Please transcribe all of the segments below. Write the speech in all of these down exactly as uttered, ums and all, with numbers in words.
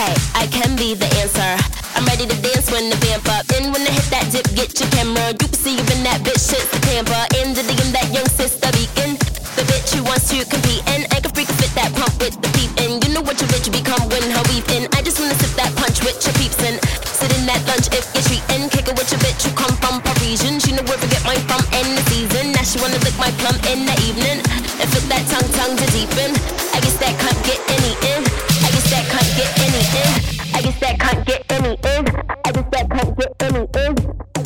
Hey, I can be the answer. I'm ready to dance when the vamp up. Then when I hit that dip, get your camera. You can see even that bitch shit's the tamper. In the D M, that young sister beacon. The bitch who wants to compete and I can freak fit that pump with the peep. And you know what your bitch become when her weave in. I just wanna sip that punch with your peeps and sit in that lunch if you're treating. Kick it with your bitch who come from Parisian. She know where to get mine from in the season. Now she wanna lick my plum in the evening and fit that tongue tongue to deepen. I guess that can't get any in. I guess that can't get any in. I guess that can't get any in. I guess that can't get any in.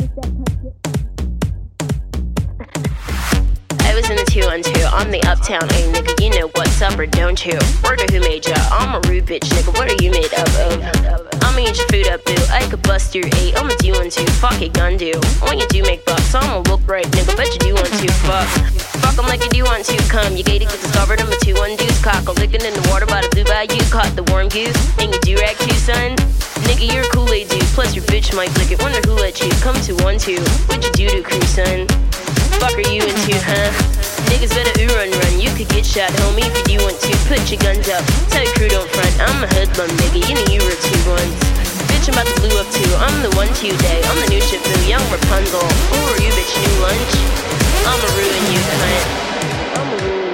I was in the two on two on the uptown, hey nigga, you know what's up or don't you? Word of who made ya? I'm a rude bitch, nigga, what are you made up of? I'ma eat your food up, boo, I could bust your eight, I'ma do one two, fuck it, gun do. When you do make bucks, I'ma look right, nigga, bet you do want to, fuck. Fuck 'em like you do want to, come, you gated, get discovered, I'm a two one deuce, cock, a licking in the water by the blue bayou, caught the warm goose, and you do rag too, son? Nigga, you're a Kool-Aid dude, plus your bitch might lick it, wonder who let you come to one two, what you do to crew, son? Fuck are you into, huh? Niggas better ooh run run, you could get shot, homie, if you do want to. Put your guns up, tell your crew don't front. I'm a hoodlum, nigga, you know you were two ones. Bitch, I'm about to blue up too, I'm the one two day. I'm the new ship boo, young Rapunzel. Who are you, bitch, new lunch? I'ma ruin you, cunt. I'ma ruin you,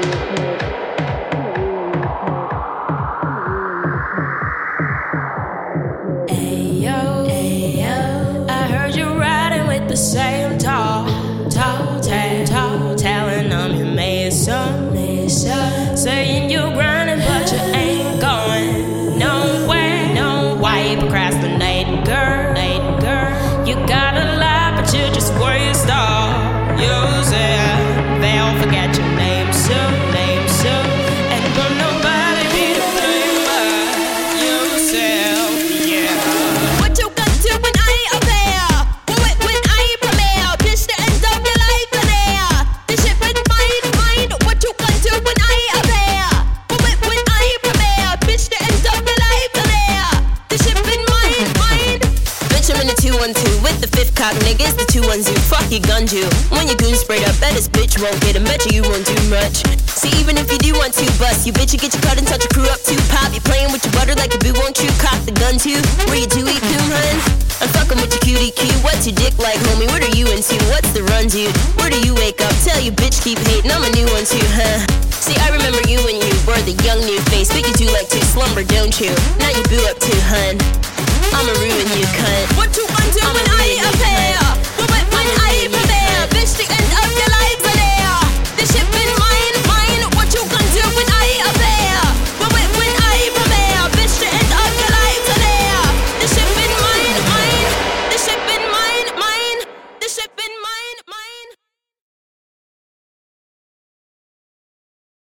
cunt. Ayo, ayo, I heard you riding with the same tall, tall, tall, tall, telling I'm your mason, mason, saying you're grinding but you ain't going nowhere, no. Why you procrastinating, girl, girl? You got a lot but you just waste all yourself. They'll forget your name soon, name soon, and will nobody be the same but yourself, yeah. What you gonna do when I ain't up there? When, when I ain't premiere? Bitch, the end of your life in there. This shit with mine, mine. What you gonna do when I ain't up there? When, when I ain't premiere? Bitch, the end of your life in there. This shit with mine, mine. Bitch, I'm in the two one two with the fifth cock, nigga, it's the two one two. Fuck your gun you. When your goon sprayed up, bet this bitch won't get him. Bet you you won't do much. See, even if you do want to bust, you bitch, you get your cut and touch your crew up too. Pop, you playing with your butter like a boo, won't you? Cock the gun too. Where you do eat coon, hun? I'm fucking with your cutie cue. What's your dick like, homie? What are you into? What's the run, dude? Where do you wake up? Tell you bitch keep hating. I'm a new one too, huh? See, I remember you when you were the young new face, but you do like to slumber, don't you? Now you boo up too, hun. I'ma ruin you, cunt. What you gonna do I'ma when I ruin ain't you, up here?